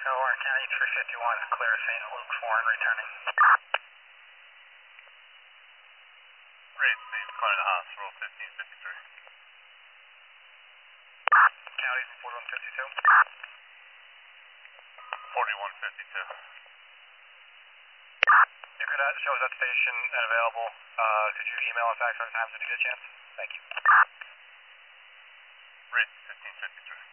Warren County 351, clear St. Luke 4 and returning. Great, Steve, calling the hospital, 1553. Counties in 4152. 4152. You could show us that station and available. Could you email or fax our times when you get a chance? Thank you. Great, 1553.